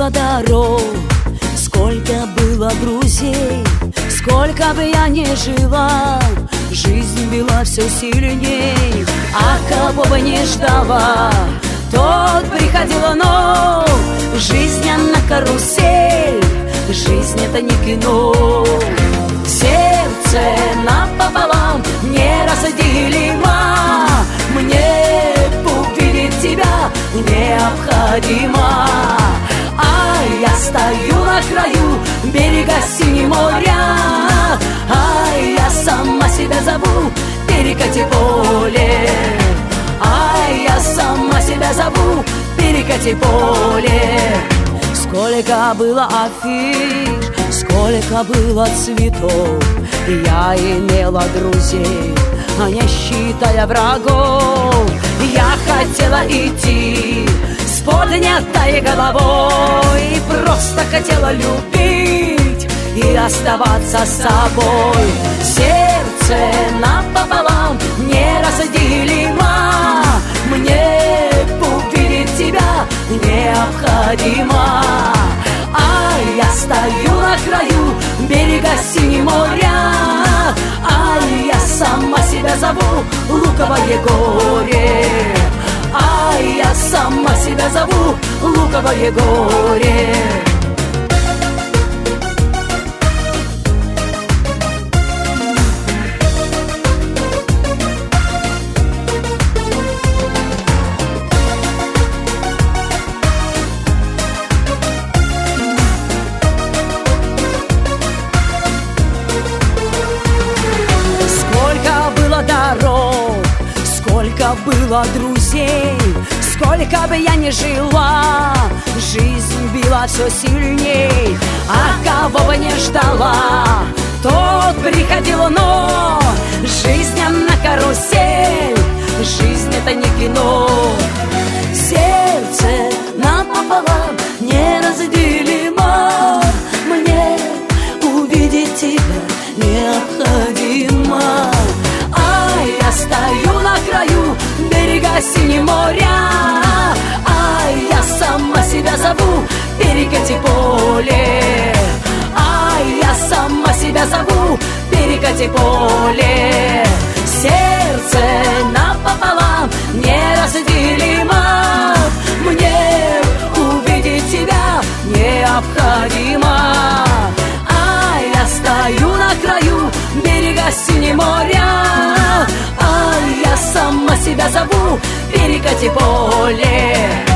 было дорог, сколько было друзей, сколько бы я ни жила, жизнь била все сильней. А кого бы не ждала, тот приходила, но жизнь она карусель, жизнь это не кино. Сердце напополам неразделимо, мне увидеть тебя необходимо. А я стою на краю берега синего моря, а я сама себя зову перекати поле. А я сама себя зову перекати поле. Сколько было афиш, сколько было цветов, я имела друзей, а не считая врагов. Я хотела идти с поднятой головой, просто хотела любить и оставаться с собой. Сердце напополам неразделимо, мне увидеть тебя необходимо. А я стою на краю берега синего моря, а я сама себя зову луковое горе. А я сама себя зову луковое горе. Сколько было друзей, сколько бы я ни жила, жизнь била все сильней. А кого бы не ждала, тот приходил, но жизнь она карусель, жизнь это не кино. Сердце напополам неразделимо, мне увидеть тебя необходимо. А я стою на краю берега синего моря, а я сама себя зову перекати поле. А я сама себя зову перекати поле. Сердце напополам неразделимо, мне увидеть тебя необходимо. А я стою на краю берега синего моря, а я сама себя зову перекати поле.